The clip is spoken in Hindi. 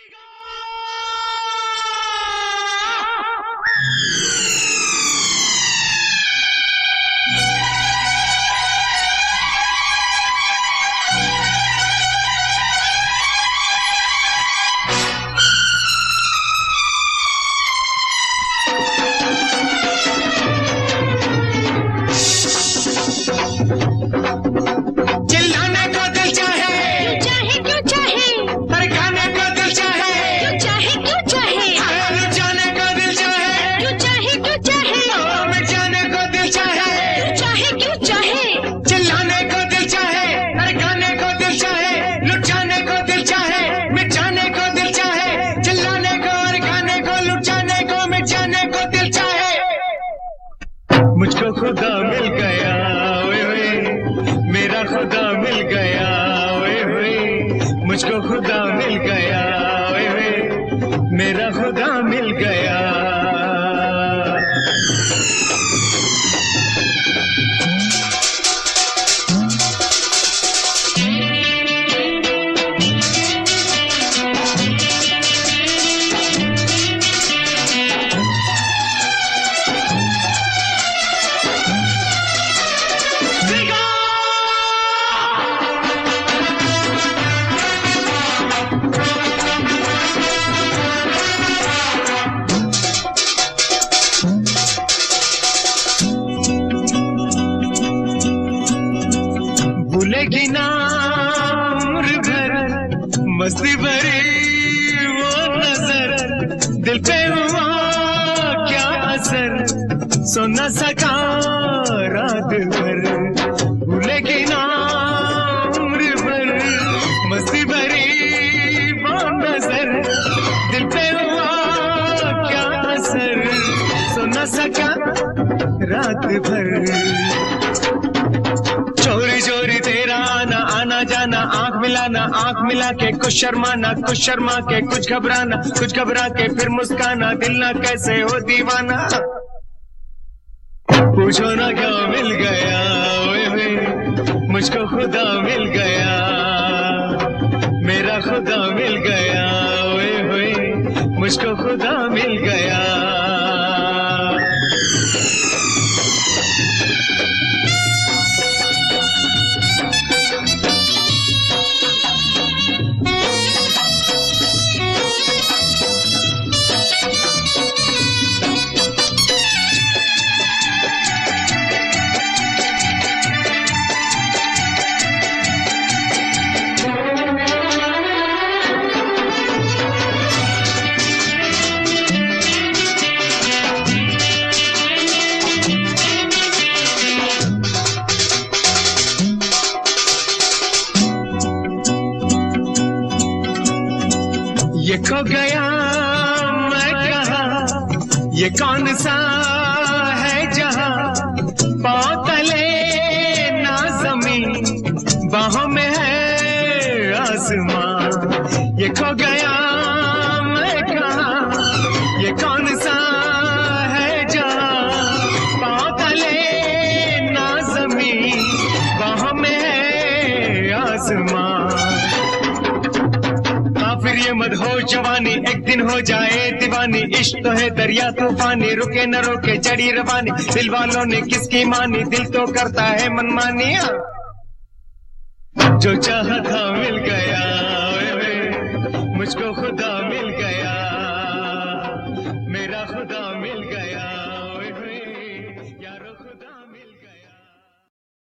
चिल्लाने को दिल चाहे, चाहे क्यों चाहे, हर गाने को दिल चाहे, क्यों चाहे, हर जाने को दिल चाहे, क्यों चाहे, मिट जाने को दिल चाहे, क्यों चाहे, चिल्लाने को दिल चाहे, हर गाने को दिल चाहे, लुट जाने को दिल चाहे, मिट जाने को दिल चाहे, चिल्लाने को हर गाने को लुट जाने को मिट जाने को दिल चाहे। मुझको खुदा मिल गया, ओए ओए मेरा खुदा मिल गया, ओए ओए मुझको खुदा मिल गया, ओए ओए मेरा खुदा मिल गया। भूलेगी ना उम्र भर मस्ती भरी वो नजर, दिल पे हुआ क्या असर, सो न सका रात भर। भूलेगी ना उम्र भर मस्ती भरी वो नजर, दिल पे हुआ क्या असर, सो न सका रात भर। चोरी चोरी तेरा आना आना जाना, आंख मिला के कुछ शर्मा के कुछ घबरा के फिर मुस्काना, दिल ना कैसे हो दीवाना। पूछो ना क्या मिल गया, ओए ओए मुझको खुदा मिल गया, मेरा खुदा मिल गया, ओए ओए मुझको खुदा मिल गया। ये खो गया मैं कहा, ये कौन सा है जहां, पाँव तले ना जमीन बाहों में है आसमां। ये खो गया मैं कहा, ये कौन सा है जहां, पाँव तले ना जमीन बाहों में है आसमां। फिर ये मत हो जवानी एक दिन हो जाए दीवानी, इश्क तो है दरिया तूफानी, रुके न रोके चढ़ी रवानी, दिल वालों ने किसकी मानी, दिल तो करता है मनमानी। जो चाहा था मिल गया, ओए ओए मुझको खुदा मिल गया, मेरा खुदा मिल गया।